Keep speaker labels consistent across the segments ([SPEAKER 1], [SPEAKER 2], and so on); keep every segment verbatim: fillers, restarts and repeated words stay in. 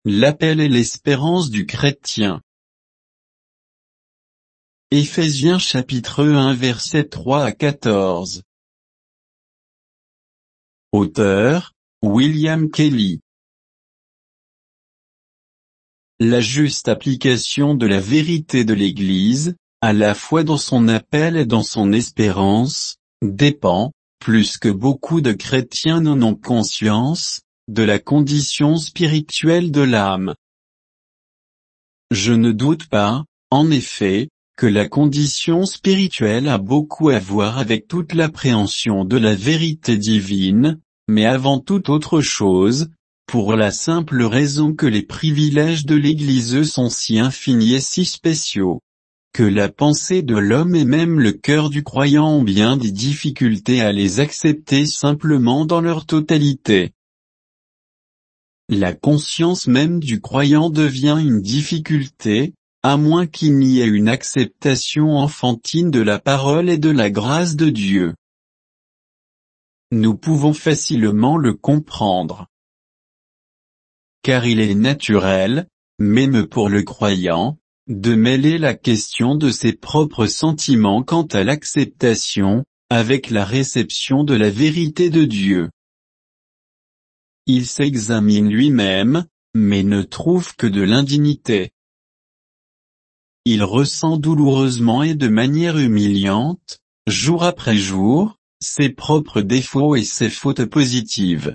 [SPEAKER 1] l'appel et l'espérance du chrétien. Éphésiens chapitre un versets trois à quatorze. Auteur, William Kelly. La juste application de la vérité de l'Église, à la fois dans son appel et dans son espérance, dépend, plus que beaucoup de chrétiens n'en ont conscience, de la condition spirituelle de l'âme. Je ne doute pas, en effet, que la condition spirituelle a beaucoup à voir avec toute l'appréhension de la vérité divine, mais avant toute autre chose, pour la simple raison que les privilèges de l'Église sont si infinis et si spéciaux, que la pensée de l'homme et même le cœur du croyant ont bien des difficultés à les accepter simplement dans leur totalité. La conscience même du croyant devient une difficulté, à moins qu'il n'y ait une acceptation enfantine de la parole et de la grâce de Dieu. Nous pouvons facilement le comprendre. Car il est naturel, même pour le croyant, de mêler la question de ses propres sentiments quant à l'acceptation, avec la réception de la vérité de Dieu. Il s'examine lui-même, mais ne trouve que de l'indignité. Il ressent douloureusement et de manière humiliante, jour après jour, ses propres défauts et ses fautes positives.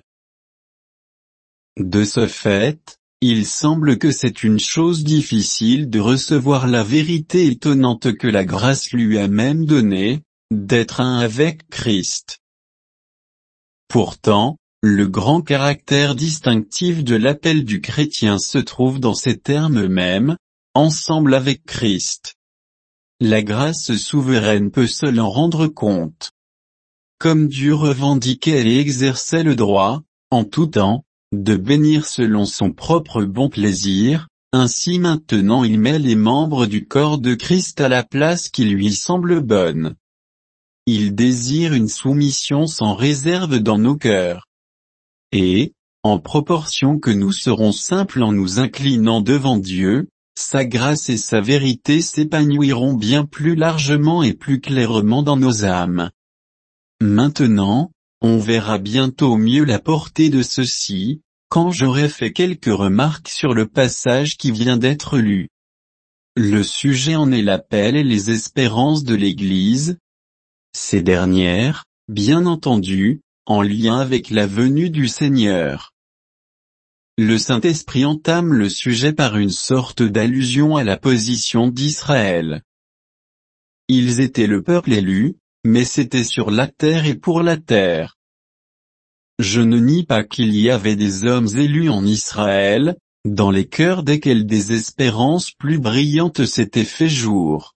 [SPEAKER 1] De ce fait, il semble que c'est une chose difficile de recevoir la vérité étonnante que la grâce lui a même donnée, d'être un avec Christ. Pourtant, le grand caractère distinctif de l'appel du chrétien se trouve dans ces termes mêmes, ensemble avec Christ. La grâce souveraine peut seule en rendre compte. Comme Dieu revendiquait et exerçait le droit, en tout temps, de bénir selon son propre bon plaisir, ainsi maintenant il met les membres du corps de Christ à la place qui lui semble bonne. Il désire une soumission sans réserve dans nos cœurs. Et, en proportion que nous serons simples en nous inclinant devant Dieu, sa grâce et sa vérité s'épanouiront bien plus largement et plus clairement dans nos âmes. Maintenant, on verra bientôt mieux la portée de ceci, quand j'aurai fait quelques remarques sur le passage qui vient d'être lu. Le sujet en est l'appel et les espérances de l'Église. Ces dernières, bien entendu, en lien avec la venue du Seigneur. Le Saint-Esprit entame le sujet par une sorte d'allusion à la position d'Israël. Ils étaient le peuple élu, mais c'était sur la terre et pour la terre. Je ne nie pas qu'il y avait des hommes élus en Israël, dans les cœurs desquels des espérances plus brillantes s'étaient fait jour.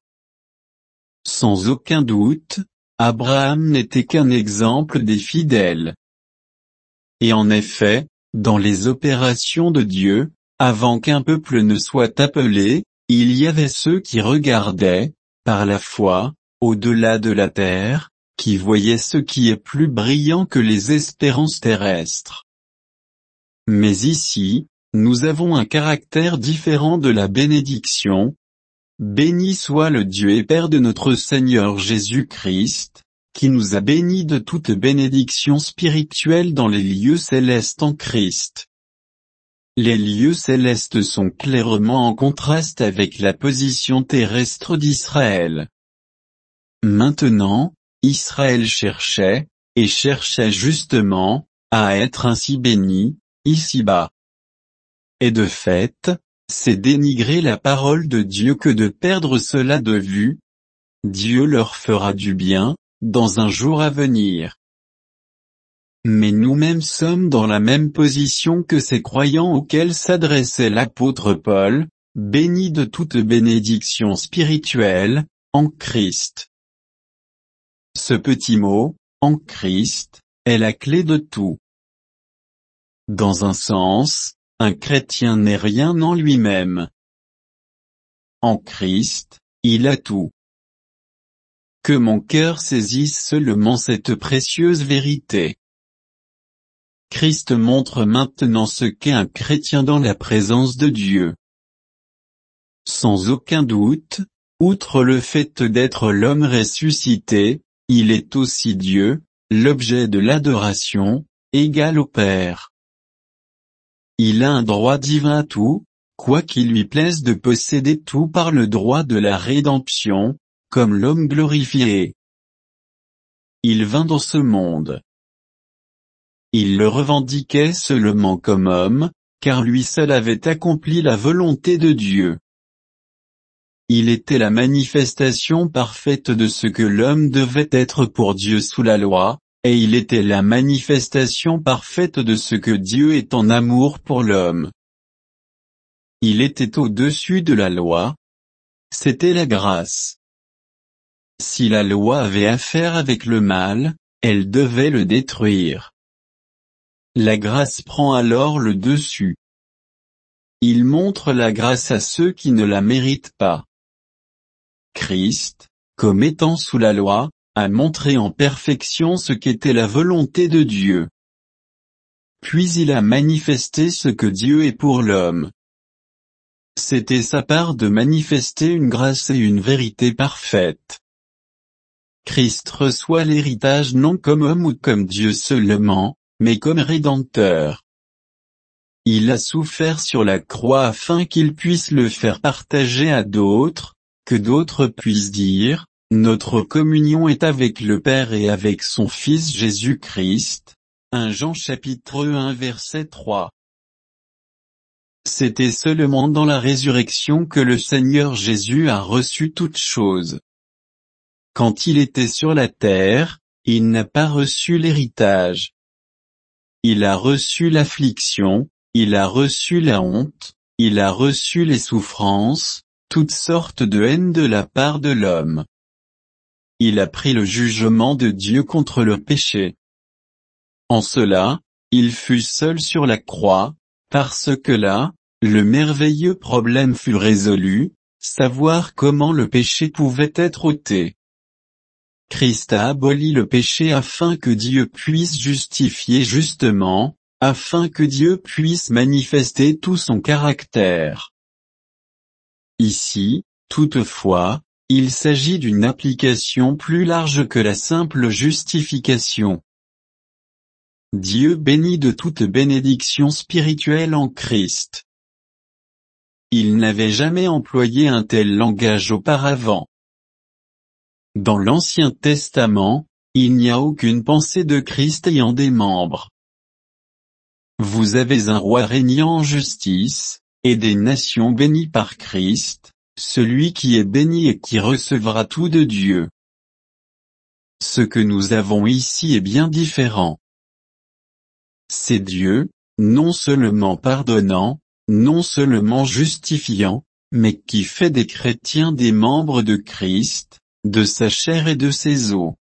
[SPEAKER 1] Sans aucun doute, Abraham n'était qu'un exemple des fidèles. Et en effet, dans les opérations de Dieu, avant qu'un peuple ne soit appelé, il y avait ceux qui regardaient, par la foi, au-delà de la terre, qui voyaient ce qui est plus brillant que les espérances terrestres. Mais ici, nous avons un caractère différent de la bénédiction. Béni soit le Dieu et Père de notre Seigneur Jésus-Christ, qui nous a bénis de toute bénédiction spirituelle dans les lieux célestes en Christ. Les lieux célestes sont clairement en contraste avec la position terrestre d'Israël. Maintenant, Israël cherchait, et cherchait justement, à être ainsi béni, ici-bas. Et de fait, c'est dénigrer la parole de Dieu que de perdre cela de vue. Dieu leur fera du bien, dans un jour à venir. Mais nous-mêmes sommes dans la même position que ces croyants auxquels s'adressait l'apôtre Paul, bénis de toute bénédiction spirituelle, en Christ. Ce petit mot, en Christ, est la clé de tout. Dans un sens, un chrétien n'est rien en lui-même. En Christ, il a tout. Que mon cœur saisisse seulement cette précieuse vérité. Christ montre maintenant ce qu'est un chrétien dans la présence de Dieu. Sans aucun doute, outre le fait d'être l'homme ressuscité, il est aussi Dieu, l'objet de l'adoration, égal au Père. Il a un droit divin à tout, quoi qu'il lui plaise de posséder tout par le droit de la rédemption, comme l'homme glorifié. Il vint dans ce monde. Il le revendiquait seulement comme homme, car lui seul avait accompli la volonté de Dieu. Il était la manifestation parfaite de ce que l'homme devait être pour Dieu sous la loi, et il était la manifestation parfaite de ce que Dieu est en amour pour l'homme. Il était au-dessus de la loi. C'était la grâce. Si la loi avait affaire avec le mal, elle devait le détruire. La grâce prend alors le dessus. Il montre la grâce à ceux qui ne la méritent pas. Christ, comme étant sous la loi, a montré en perfection ce qu'était la volonté de Dieu. Puis il a manifesté ce que Dieu est pour l'homme. C'était sa part de manifester une grâce et une vérité parfaite. Christ reçoit l'héritage non comme homme ou comme Dieu seulement, mais comme Rédempteur. Il a souffert sur la croix afin qu'il puisse le faire partager à d'autres, que d'autres puissent dire, notre communion est avec le Père et avec son Fils Jésus-Christ. premier Jean chapitre un verset trois. C'était seulement dans la résurrection que le Seigneur Jésus a reçu toutes choses. Quand il était sur la terre, il n'a pas reçu l'héritage. Il a reçu l'affliction, il a reçu la honte, il a reçu les souffrances, toutes sortes de haine de la part de l'homme. Il a pris le jugement de Dieu contre le péché. En cela, il fut seul sur la croix, parce que là, le merveilleux problème fut résolu, savoir comment le péché pouvait être ôté. Christ a aboli le péché afin que Dieu puisse justifier justement, afin que Dieu puisse manifester tout son caractère. Ici, toutefois, il s'agit d'une application plus large que la simple justification. Dieu bénit de toute bénédiction spirituelle en Christ. Il n'avait jamais employé un tel langage auparavant. Dans l'Ancien Testament, il n'y a aucune pensée de Christ ayant des membres. Vous avez un roi régnant en justice, et des nations bénies par Christ, celui qui est béni et qui recevra tout de Dieu. Ce que nous avons ici est bien différent. C'est Dieu, non seulement pardonnant, non seulement justifiant, mais qui fait des chrétiens des membres de Christ, de sa chair et de ses os.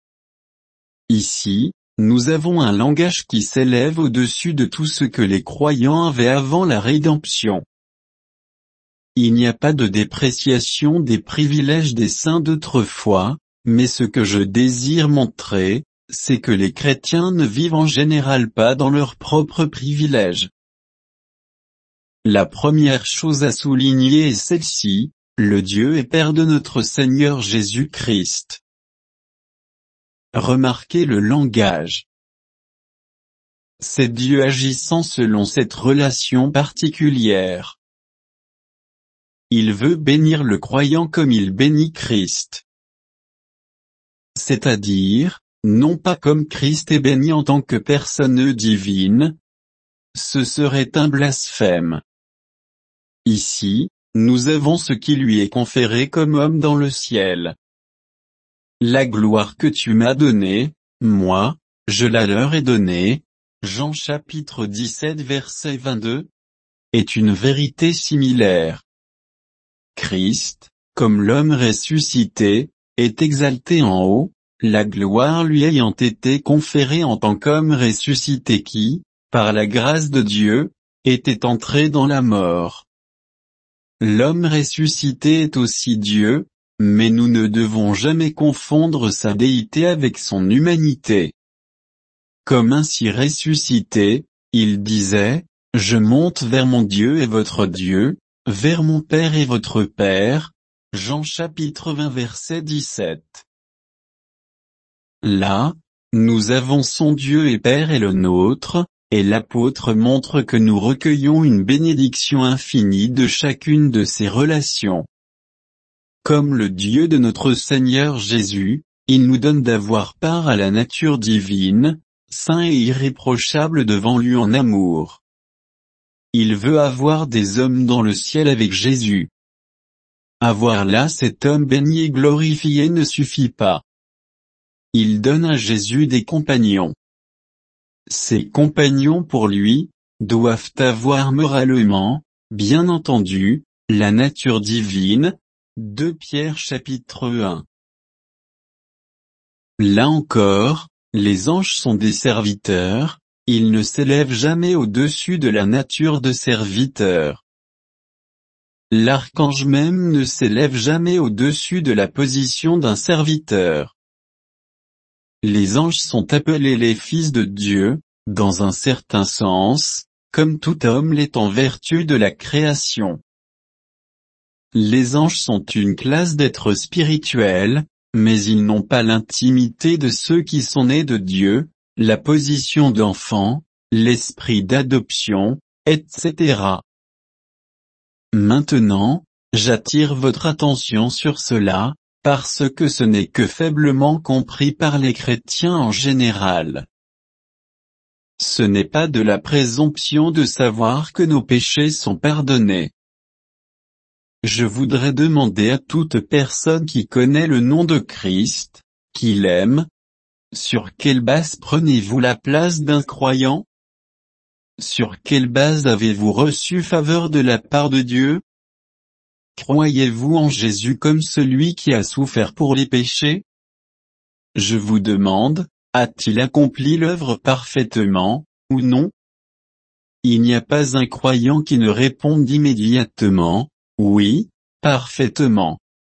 [SPEAKER 1] Ici, nous avons un langage qui s'élève au-dessus de tout ce que les croyants avaient avant la rédemption. Il n'y a pas de dépréciation des privilèges des saints d'autrefois, mais ce que je désire montrer, c'est que les chrétiens ne vivent en général pas dans leurs propres privilèges. La première chose à souligner est celle-ci, le Dieu et Père de notre Seigneur Jésus-Christ. Remarquez le langage. C'est Dieu agissant selon cette relation particulière. Il veut bénir le croyant comme il bénit Christ. C'est-à-dire, non pas comme Christ est béni en tant que personne divine. Ce serait un blasphème. Ici, nous avons ce qui lui est conféré comme homme dans le ciel. La gloire que tu m'as donnée, moi, je la leur ai donnée, Jean chapitre dix-sept verset vingt-deux, est une vérité similaire. Christ, comme l'homme ressuscité, est exalté en haut, la gloire lui ayant été conférée en tant qu'homme ressuscité qui, par la grâce de Dieu, était entré dans la mort. L'homme ressuscité est aussi Dieu, mais nous ne devons jamais confondre sa déité avec son humanité. comme ainsi ressuscité, il disait, « Je monte vers mon Dieu et votre Dieu, vers mon Père et votre Père ». Jean chapitre vingt verset dix-sept. Là, nous avons son Dieu et Père et le nôtre, et l'apôtre montre que nous recueillons une bénédiction infinie de chacune de ces relations. Comme le Dieu de notre Seigneur Jésus, il nous donne d'avoir part à la nature divine, saint et irréprochable devant lui en amour. Il veut avoir des hommes dans le ciel avec Jésus. Avoir là cet homme béni et glorifié ne suffit pas. Il donne à Jésus des compagnons. Ces compagnons pour lui, doivent avoir moralement, bien entendu, la nature divine. deux Pierre chapitre un. Là encore, les anges sont des serviteurs, ils ne s'élèvent jamais au-dessus de la nature de serviteur. L'archange même ne s'élève jamais au-dessus de la position d'un serviteur. Les anges sont appelés les fils de Dieu, dans un certain sens, comme tout homme l'est en vertu de la création. Les anges sont une classe d'êtres spirituels, mais ils n'ont pas l'intimité de ceux qui sont nés de Dieu, la position d'enfant, l'esprit d'adoption, et cetera. Maintenant, j'attire votre attention sur cela, parce que ce n'est que faiblement compris par les chrétiens en général. Ce n'est pas de la présomption de savoir que nos péchés sont pardonnés. Je voudrais demander à toute personne qui connaît le nom de Christ, qui l'aime, sur quelle base prenez-vous la place d'un croyant? Sur quelle base avez-vous reçu faveur de la part de Dieu? Croyez-vous en Jésus comme celui qui a souffert pour les péchés? Je vous demande, a-t-il accompli l'œuvre parfaitement, ou non? Il n'y a pas un croyant qui ne réponde immédiatement, oui, parfaitement.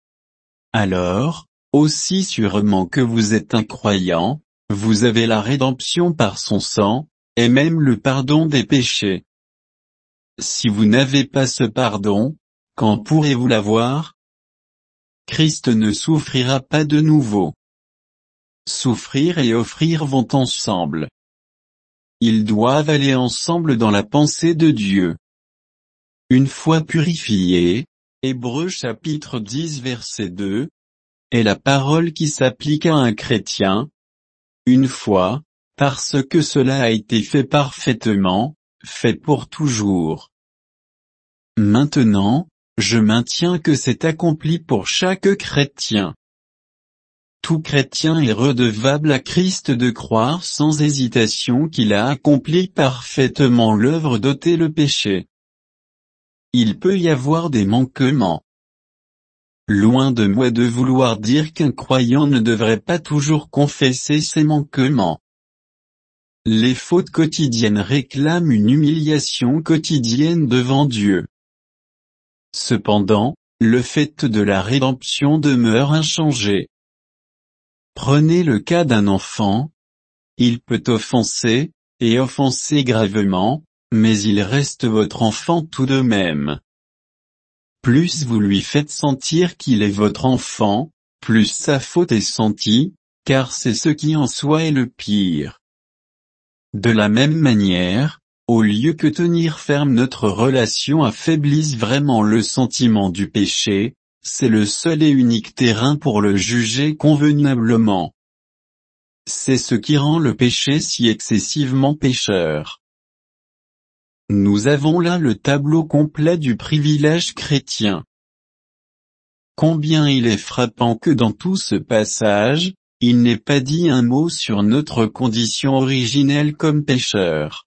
[SPEAKER 1] Alors, aussi sûrement que vous êtes un croyant, vous avez la rédemption par son sang, et même le pardon des péchés. Si vous n'avez pas ce pardon, quand pourrez-vous l'avoir? Christ ne souffrira pas de nouveau. Souffrir et offrir vont ensemble. Ils doivent aller ensemble dans la pensée de Dieu. Une fois purifiés, Hébreux chapitre dix verset deux, est la parole qui s'applique à un chrétien. Une fois, parce que cela a été fait parfaitement, fait pour toujours. Maintenant, je maintiens que c'est accompli pour chaque chrétien. Tout chrétien est redevable à Christ de croire sans hésitation qu'il a accompli parfaitement l'œuvre d'ôter le péché. Il peut y avoir des manquements. Loin de moi de vouloir dire qu'un croyant ne devrait pas toujours confesser ses manquements. Les fautes quotidiennes réclament une humiliation quotidienne devant Dieu. Cependant, le fait de la rédemption demeure inchangé. Prenez le cas d'un enfant. Il peut offenser, et offenser gravement, mais il reste votre enfant tout de même. Plus vous lui faites sentir qu'il est votre enfant, plus sa faute est sentie, car c'est ce qui en soi est le pire. De la même manière, au lieu que tenir ferme notre relation affaiblisse vraiment le sentiment du péché, c'est le seul et unique terrain pour le juger convenablement. C'est ce qui rend le péché si excessivement pécheur. Nous avons là le tableau complet du privilège chrétien. Combien il est frappant que dans tout ce passage, il n'est pas dit un mot sur notre condition originelle comme pécheurs.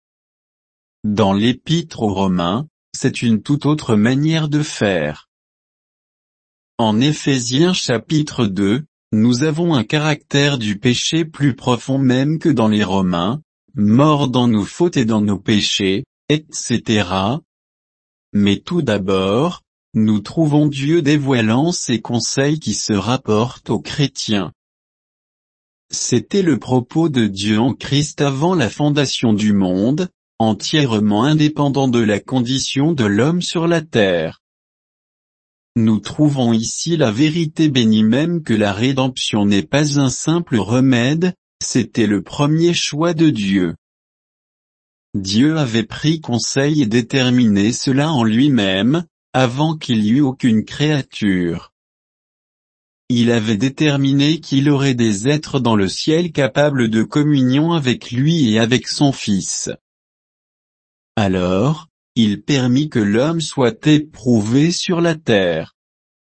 [SPEAKER 1] Dans l'Épître aux Romains, c'est une toute autre manière de faire. En Éphésiens chapitre deux, nous avons un caractère du péché plus profond même que dans les Romains, morts dans nos fautes et dans nos péchés, et cetera. Mais tout d'abord, nous trouvons Dieu dévoilant ses conseils qui se rapportent aux chrétiens. C'était le propos de Dieu en Christ avant la fondation du monde, entièrement indépendant de la condition de l'homme sur la terre. Nous trouvons ici la vérité bénie même que la rédemption n'est pas un simple remède, c'était le premier choix de Dieu. Dieu avait pris conseil et déterminé cela en lui-même, avant qu'il y eût aucune créature. Il avait déterminé qu'il aurait des êtres dans le ciel capables de communion avec lui et avec son Fils. Alors, il permit que l'homme soit éprouvé sur la terre.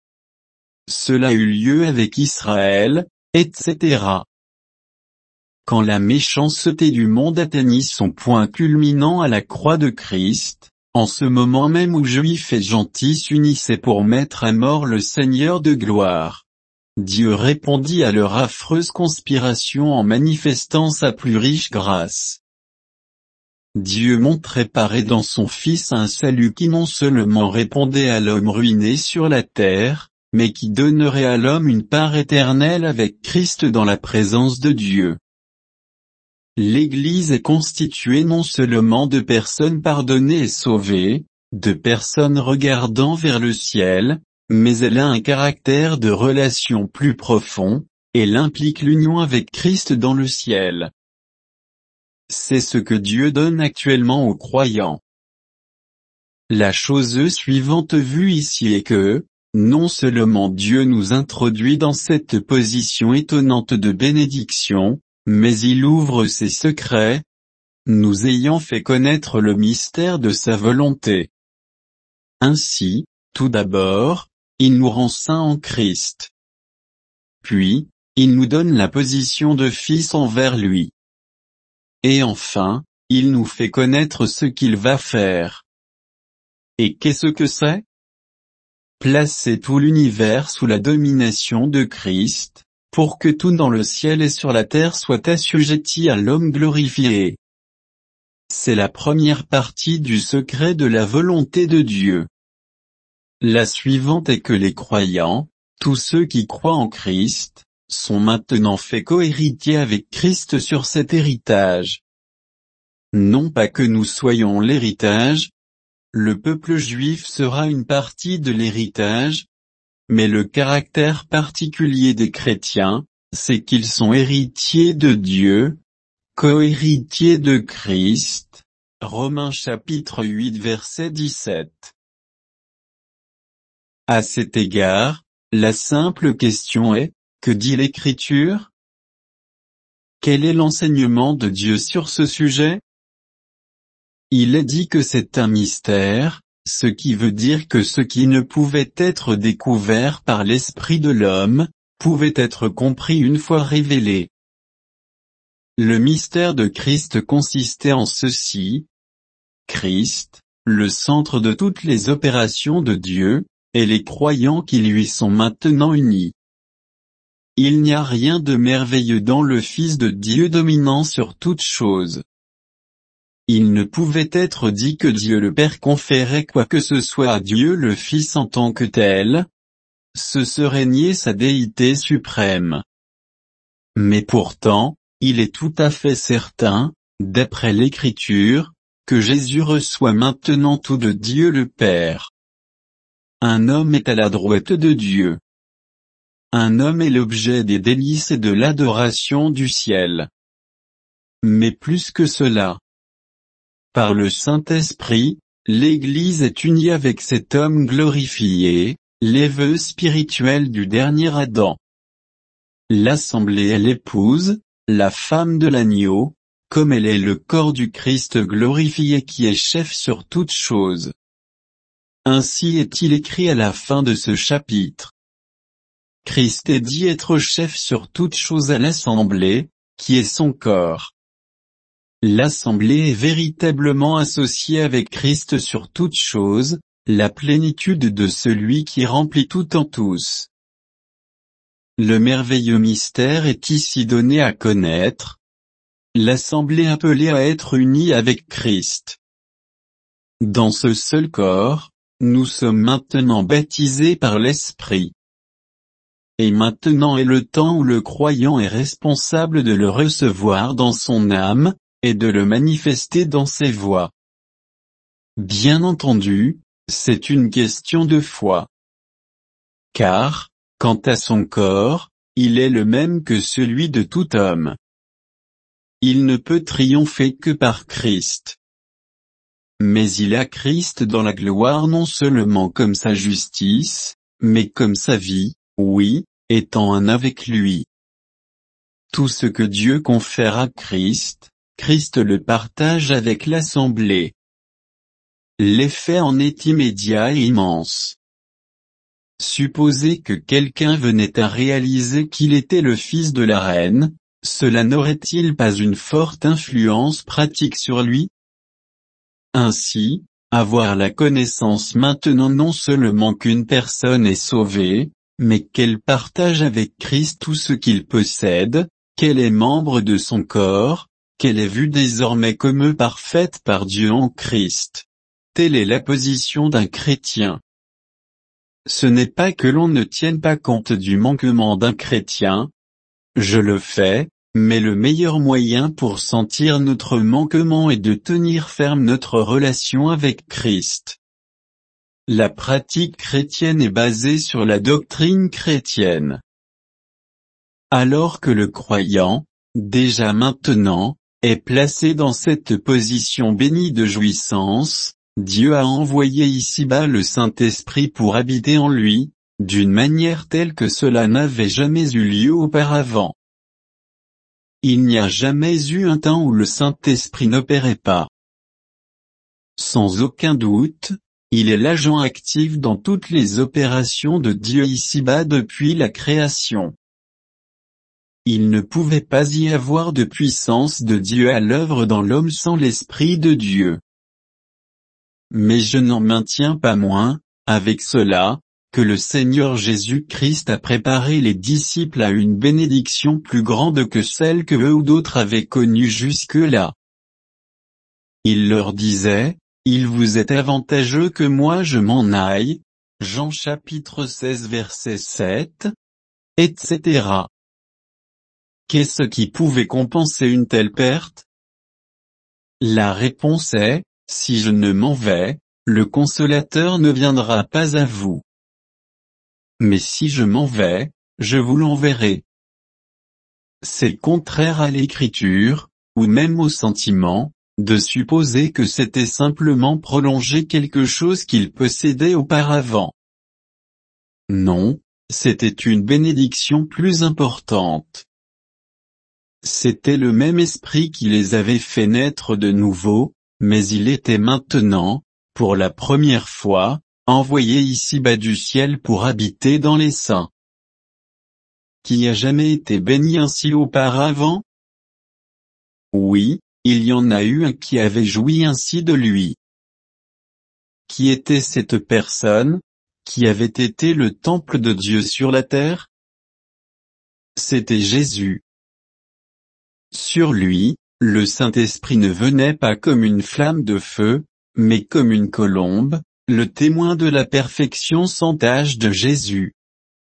[SPEAKER 1] Cela eut lieu avec Israël, et cetera. Quand la méchanceté du monde atteignit son point culminant à la croix de Christ, en ce moment même où Juifs et gentils s'unissaient pour mettre à mort le Seigneur de gloire, Dieu répondit à leur affreuse conspiration en manifestant sa plus riche grâce. Dieu montrait parer dans son Fils un salut qui non seulement répondait à l'homme ruiné sur la terre, mais qui donnerait à l'homme une part éternelle avec Christ dans la présence de Dieu. L'Église est constituée non seulement de personnes pardonnées et sauvées, de personnes regardant vers le ciel, mais elle a un caractère de relation plus profond, elle implique l'union avec Christ dans le ciel. C'est ce que Dieu donne actuellement aux croyants. La chose suivante vue ici est que, non seulement Dieu nous introduit dans cette position étonnante de bénédiction, mais il ouvre ses secrets, nous ayant fait connaître le mystère de sa volonté. Ainsi, tout d'abord, il nous rend saints en Christ. Puis, il nous donne la position de fils envers lui. Et enfin, il nous fait connaître ce qu'il va faire. Et qu'est-ce que c'est? Placer tout l'univers sous la domination de Christ, pour que tout dans le ciel et sur la terre soit assujetti à l'homme glorifié. C'est la première partie du secret de la volonté de Dieu. La suivante est que les croyants, tous ceux qui croient en Christ, sont maintenant faits co-héritiers avec Christ sur cet héritage. Non pas que nous soyons l'héritage, le peuple juif sera une partie de l'héritage, mais le caractère particulier des chrétiens, c'est qu'ils sont héritiers de Dieu, co-héritiers de Christ. Romains chapitre huit verset dix-sept. À cet égard, la simple question est, que dit l'Écriture? Quel est l'enseignement de Dieu sur ce sujet? Il est dit que c'est un mystère, ce qui veut dire que ce qui ne pouvait être découvert par l'esprit de l'homme, pouvait être compris une fois révélé. Le mystère de Christ consistait en ceci. Christ, le centre de toutes les opérations de Dieu, et les croyants qui lui sont maintenant unis. Il n'y a rien de merveilleux dans le Fils de Dieu dominant sur toute chose. Il ne pouvait être dit que Dieu le Père conférait quoi que ce soit à Dieu le Fils en tant que tel. Ce serait nier sa déité suprême. Mais pourtant, il est tout à fait certain, d'après l'Écriture, que Jésus reçoit maintenant tout de Dieu le Père. Un homme est à la droite de Dieu. Un homme est l'objet des délices et de l'adoration du ciel. Mais plus que cela. Par le Saint-Esprit, l'Église est unie avec cet homme glorifié, l'évêque spirituel du dernier Adam. L'assemblée est l'épouse, la femme de l'agneau, comme elle est le corps du Christ glorifié qui est chef sur toutes choses. Ainsi est-il écrit à la fin de ce chapitre. Christ est dit être chef sur toutes choses à l'assemblée, qui est son corps. L'assemblée est véritablement associée avec Christ sur toutes choses, la plénitude de celui qui remplit tout en tous. Le merveilleux mystère est ici donné à connaître. L'assemblée appelée à être unie avec Christ. Dans ce seul corps, nous sommes maintenant baptisés par l'Esprit. et maintenant est le temps où le croyant est responsable de le recevoir dans son âme, et de le manifester dans ses voies. Bien entendu, c'est une question de foi. Car, quant à son corps, il est le même que celui de tout homme. Il ne peut triompher que par Christ. Mais il a Christ dans la gloire non seulement comme sa justice, mais comme sa vie, oui, étant un avec lui. Tout ce que Dieu confère à Christ, Christ le partage avec l'assemblée. L'effet en est immédiat et immense. Supposer que quelqu'un venait à réaliser qu'il était le fils de la reine, cela n'aurait-il pas une forte influence pratique sur lui? Ainsi, avoir la connaissance maintenant non seulement qu'une personne est sauvée, mais qu'elle partage avec Christ tout ce qu'il possède, qu'elle est membre de son corps, qu'elle est vue désormais comme parfaite par Dieu en Christ. Telle est la position d'un chrétien. Ce n'est pas que l'on ne tienne pas compte du manquement d'un chrétien. Je le fais. Mais le meilleur moyen pour sentir notre manquement est de tenir ferme notre relation avec Christ. La pratique chrétienne est basée sur la doctrine chrétienne. Alors que le croyant, déjà maintenant, est placé dans cette position bénie de jouissance, Dieu a envoyé ici-bas le Saint-Esprit pour habiter en lui, d'une manière telle que cela n'avait jamais eu lieu auparavant. Il n'y a jamais eu un temps où le Saint-Esprit n'opérait pas. Sans aucun doute, il est l'agent actif dans toutes les opérations de Dieu ici-bas depuis la création. Il ne pouvait pas y avoir de puissance de Dieu à l'œuvre dans l'homme sans l'Esprit de Dieu. Mais je n'en maintiens pas moins, avec cela, que le Seigneur Jésus-Christ a préparé les disciples à une bénédiction plus grande que celle que eux ou d'autres avaient connue jusque-là. Il leur disait, « Il vous est avantageux que moi je m'en aille » Jean chapitre seize verset sept, et cetera. Qu'est-ce qui pouvait compenser une telle perte? La réponse est, « Si je ne m'en vais, le consolateur ne viendra pas à vous. Mais si je m'en vais, je vous l'enverrai. » C'est contraire à l'écriture, ou même au sentiment, de supposer que c'était simplement prolonger quelque chose qu'il possédait auparavant. Non, c'était une bénédiction plus importante. C'était le même esprit qui les avait fait naître de nouveau, mais il était maintenant, pour la première fois, envoyé ici-bas du ciel pour habiter dans les saints. Qui a jamais été béni ainsi auparavant? Oui, il y en a eu un qui avait joui ainsi de lui. Qui était cette personne, qui avait été le temple de Dieu sur la terre? C'était Jésus. Sur lui, le Saint-Esprit ne venait pas comme une flamme de feu, mais comme une colombe, le témoin de la perfection sans tache de Jésus.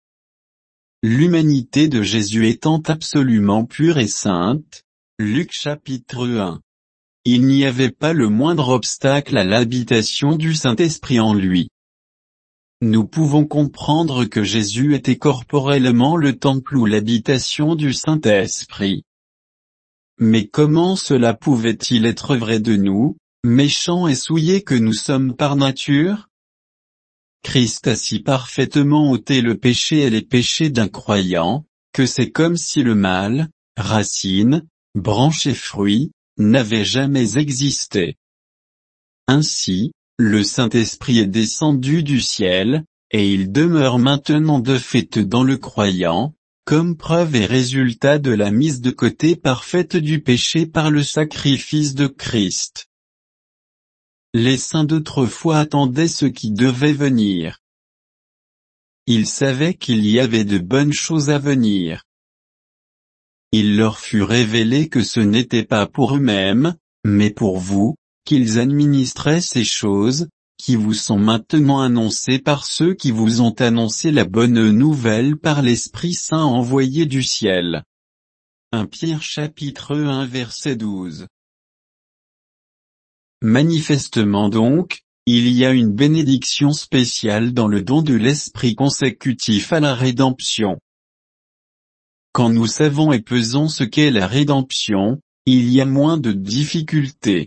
[SPEAKER 1] L'humanité de Jésus étant absolument pure et sainte, Luc chapitre un. Il n'y avait pas le moindre obstacle à l'habitation du Saint-Esprit en lui. Nous pouvons comprendre que Jésus était corporellement le temple ou l'habitation du Saint-Esprit. Mais comment cela pouvait-il être vrai de nous, méchants et souillés que nous sommes par nature? Christ a si parfaitement ôté le péché et les péchés d'un croyant, que c'est comme si le mal, racine, branche et fruit, n'avait jamais existé. Ainsi, le Saint-Esprit est descendu du ciel, et il demeure maintenant de fait dans le croyant, comme preuve et résultat de la mise de côté parfaite du péché par le sacrifice de Christ. Les saints d'autrefois attendaient ce qui devait venir. Ils savaient qu'il y avait de bonnes choses à venir. Il leur fut révélé que ce n'était pas pour eux-mêmes, mais pour vous, qu'ils administraient ces choses, qui vous sont maintenant annoncés par ceux qui vous ont annoncé la bonne nouvelle par l'Esprit Saint envoyé du ciel. premier Pierre chapitre un verset douze. Manifestement donc, il y a une bénédiction spéciale dans le don de l'Esprit consécutif à la rédemption. Quand nous savons et pesons ce qu'est la rédemption, il y a moins de difficultés.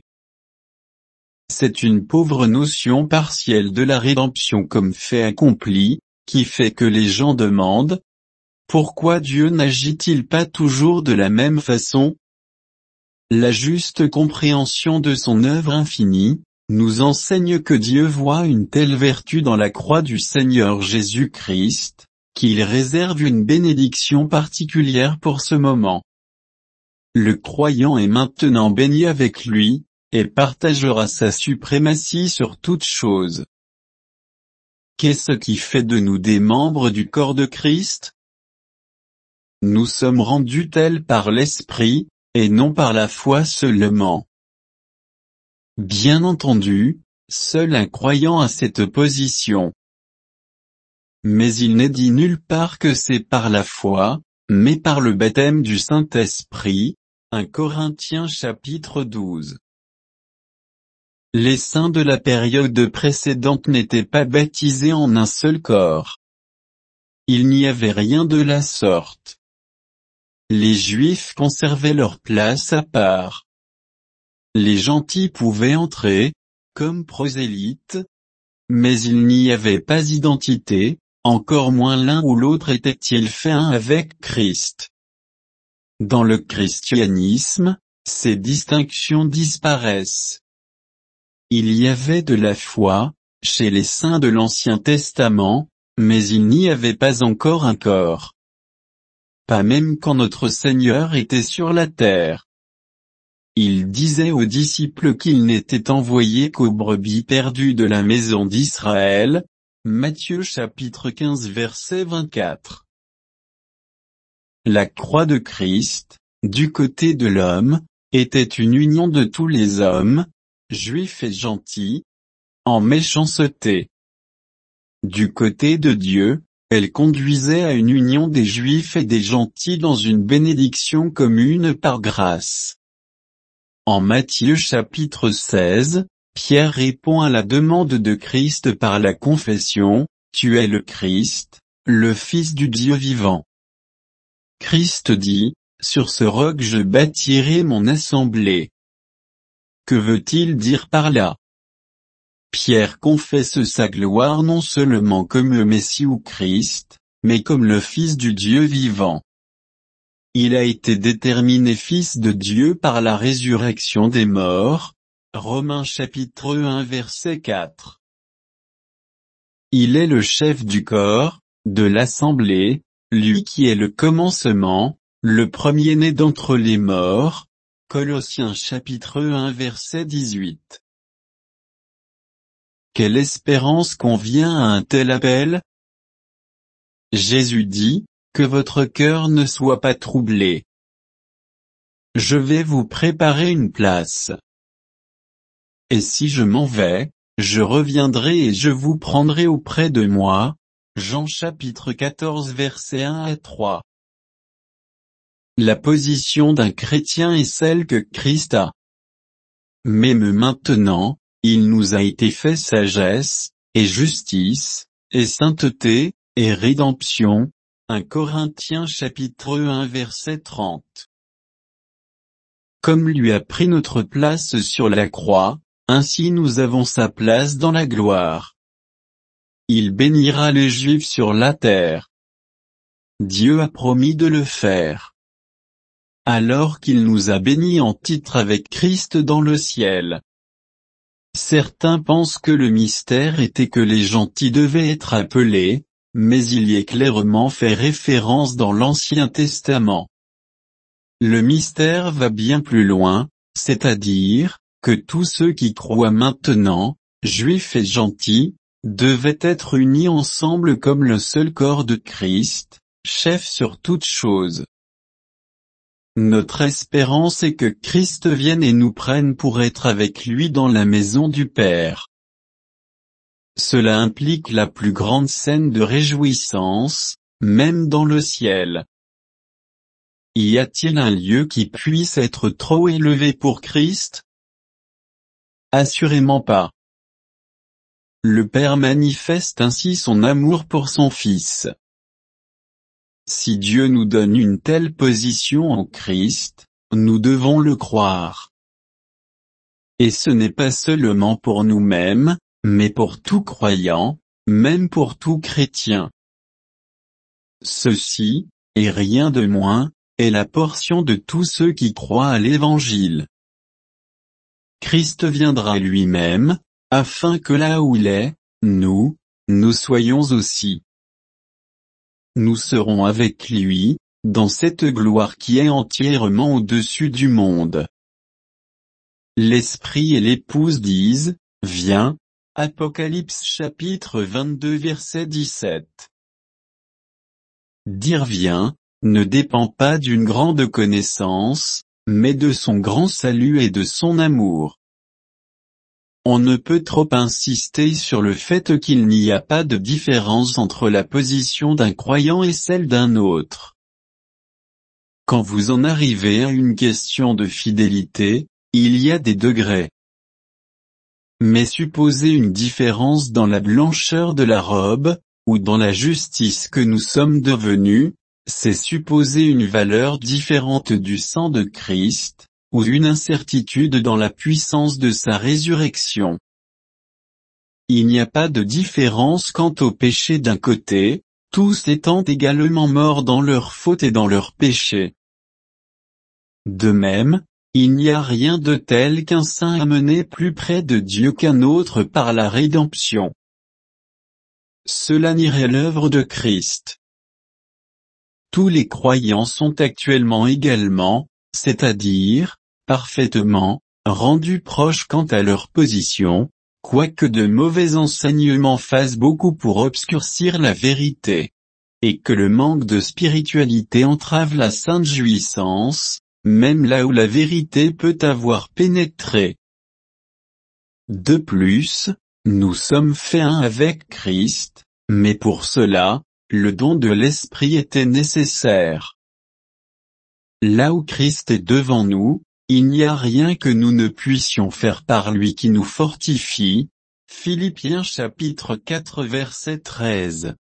[SPEAKER 1] C'est une pauvre notion partielle de la rédemption comme fait accompli, qui fait que les gens demandent « Pourquoi Dieu n'agit-il pas toujours de la même façon ?» La juste compréhension de son œuvre infinie, nous enseigne que Dieu voit une telle vertu dans la croix du Seigneur Jésus-Christ, qu'il réserve une bénédiction particulière pour ce moment. Le croyant est maintenant béni avec lui, et partagera sa suprématie sur toute chose. Qu'est-ce qui fait de nous des membres du corps de Christ? Nous sommes rendus tels par l'Esprit, et non par la foi seulement. Bien entendu, seul un croyant a cette position. Mais il n'est dit nulle part que c'est par la foi, mais par le baptême du Saint-Esprit, premier Corinthiens chapitre douze. Les saints de la période précédente n'étaient pas baptisés en un seul corps. Il n'y avait rien de la sorte. Les Juifs conservaient leur place à part. Les gentils pouvaient entrer, comme prosélytes, mais il n'y avait pas identité, encore moins l'un ou l'autre était-il fait un avec Christ. Dans le christianisme, ces distinctions disparaissent. Il y avait de la foi, chez les saints de l'Ancien Testament, mais il n'y avait pas encore un corps. Pas même quand notre Seigneur était sur la terre. Il disait aux disciples qu'il n'était envoyé qu'aux brebis perdues de la maison d'Israël, Matthieu chapitre quinze verset vingt-quatre. La croix de Christ, du côté de l'homme, était une union de tous les hommes, juifs et gentils, en méchanceté. Du côté de Dieu, elle conduisait à une union des juifs et des gentils dans une bénédiction commune par grâce. En Matthieu chapitre seize, Pierre répond à la demande de Christ par la confession, « Tu es le Christ, le Fils du Dieu vivant. » Christ dit, « Sur ce roc je bâtirai mon assemblée. » Que veut-il dire par là? Pierre confesse sa gloire non seulement comme le Messie ou Christ, mais comme le Fils du Dieu vivant. Il a été déterminé Fils de Dieu par la résurrection des morts, Romains chapitre un verset quatre. Il est le chef du corps, de l'assemblée, lui qui est le commencement, le premier-né d'entre les morts, Colossiens chapitre un verset dix-huit. Quelle espérance convient à un tel appel? Jésus dit, « Que votre cœur ne soit pas troublé. Je vais vous préparer une place. Et si je m'en vais, je reviendrai et je vous prendrai auprès de moi. » Jean chapitre quatorze versets un à trois. La position d'un chrétien est celle que Christ a. Même maintenant, il nous a été fait sagesse, et justice, et sainteté, et rédemption. premier Corinthiens chapitre un verset trente. Comme lui a pris notre place sur la croix, ainsi nous avons sa place dans la gloire. Il bénira les Juifs sur la terre. Dieu a promis de le faire. Alors qu'il nous a bénis en titre avec Christ dans le ciel. Certains pensent que le mystère était que les gentils devaient être appelés, mais il y est clairement fait référence dans l'Ancien Testament. Le mystère va bien plus loin, c'est-à-dire, que tous ceux qui croient maintenant, juifs et gentils, devaient être unis ensemble comme le seul corps de Christ, chef sur toutes choses. Notre espérance est que Christ vienne et nous prenne pour être avec lui dans la maison du Père. Cela implique la plus grande scène de réjouissance, même dans le ciel. Y a-t-il un lieu qui puisse être trop élevé pour Christ? Assurément pas. Le Père manifeste ainsi son amour pour son Fils. Si Dieu nous donne une telle position en Christ, nous devons le croire. Et ce n'est pas seulement pour nous-mêmes, mais pour tout croyant, même pour tout chrétien. Ceci, et rien de moins, est la portion de tous ceux qui croient à l'Évangile. Christ viendra lui-même, afin que là où il est, nous, nous soyons aussi. Nous serons avec lui, dans cette gloire qui est entièrement au-dessus du monde. L'Esprit et l'Épouse disent, « Viens » Apocalypse chapitre vingt-deux verset dix-sept. Dire « viens » ne dépend pas d'une grande connaissance, mais de son grand salut et de son amour. On ne peut trop insister sur le fait qu'il n'y a pas de différence entre la position d'un croyant et celle d'un autre. Quand vous en arrivez à une question de fidélité, il y a des degrés. Mais supposer une différence dans la blancheur de la robe, ou dans la justice que nous sommes devenus, c'est supposer une valeur différente du sang de Christ, ou une incertitude dans la puissance de sa résurrection. Il n'y a pas de différence quant au péché d'un côté, tous étant également morts dans leurs fautes et dans leurs péchés. De même, il n'y a rien de tel qu'un saint amené plus près de Dieu qu'un autre par la rédemption. Cela nierait l'œuvre de Christ. Tous les croyants sont actuellement également, c'est-à-dire, parfaitement, rendus proches quant à leur position, quoique de mauvais enseignements fassent beaucoup pour obscurcir la vérité, et que le manque de spiritualité entrave la sainte jouissance, même là où la vérité peut avoir pénétré. De plus, nous sommes faits un avec Christ, mais pour cela, le don de l'Esprit était nécessaire. Là où Christ est devant nous, il n'y a rien que nous ne puissions faire par lui qui nous fortifie. Philippiens chapitre quatre verset treize.